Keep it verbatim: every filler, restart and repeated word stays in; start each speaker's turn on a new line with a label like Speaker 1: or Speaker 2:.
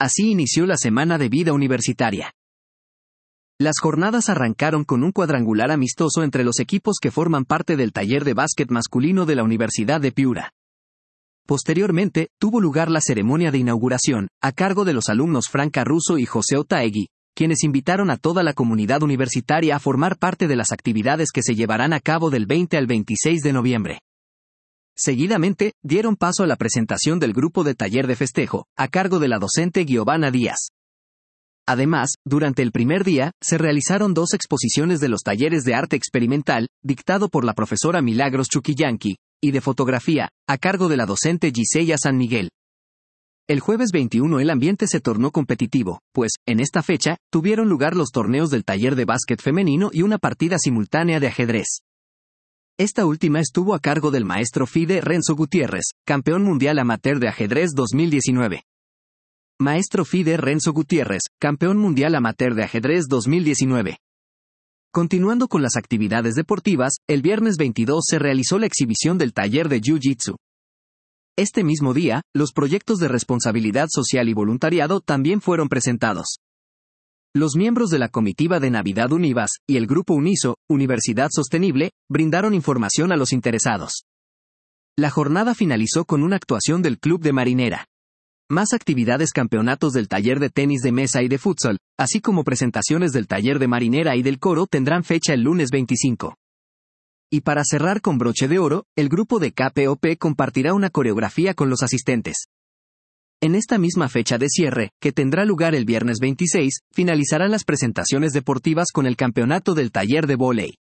Speaker 1: Así inició la semana de vida universitaria. Las jornadas arrancaron con un cuadrangular amistoso entre los equipos que forman parte del taller de básquet masculino de la Universidad de Piura. Posteriormente, tuvo lugar la ceremonia de inauguración, a cargo de los alumnos Frank Caruso y José Otaegui, quienes invitaron a toda la comunidad universitaria a formar parte de las actividades que se llevarán a cabo del veinte al veintiséis de noviembre. Seguidamente, dieron paso a la presentación del grupo de taller de festejo, a cargo de la docente Giovanna Díaz. Además, durante el primer día, se realizaron dos exposiciones de los talleres de arte experimental, dictado por la profesora Milagros Chuquillanqui, y de fotografía, a cargo de la docente Gisella San Miguel. El jueves veintiuno el ambiente se tornó competitivo, pues, en esta fecha, tuvieron lugar los torneos del taller de básquet femenino y una partida simultánea de ajedrez. Esta última estuvo a cargo del maestro FIDE Renzo Gutiérrez, campeón mundial amateur de ajedrez dos mil diecinueve. Maestro FIDE Renzo Gutiérrez, campeón mundial amateur de ajedrez dos mil diecinueve. Continuando con las actividades deportivas, el viernes veintidós se realizó la exhibición del taller de Jiu-Jitsu. Este mismo día, los proyectos de responsabilidad social y voluntariado también fueron presentados. Los miembros de la comitiva de Navidad Univas y el grupo UNISO, Universidad Sostenible, brindaron información a los interesados. La jornada finalizó con una actuación del Club de Marinera. Más actividades: campeonatos del taller de tenis de mesa y de futsal, así como presentaciones del taller de marinera y del coro tendrán fecha el lunes veinticinco. Y para cerrar con broche de oro, el grupo de K P O P compartirá una coreografía con los asistentes. En esta misma fecha de cierre, que tendrá lugar el viernes veintiséis, finalizarán las presentaciones deportivas con el campeonato del taller de vóley.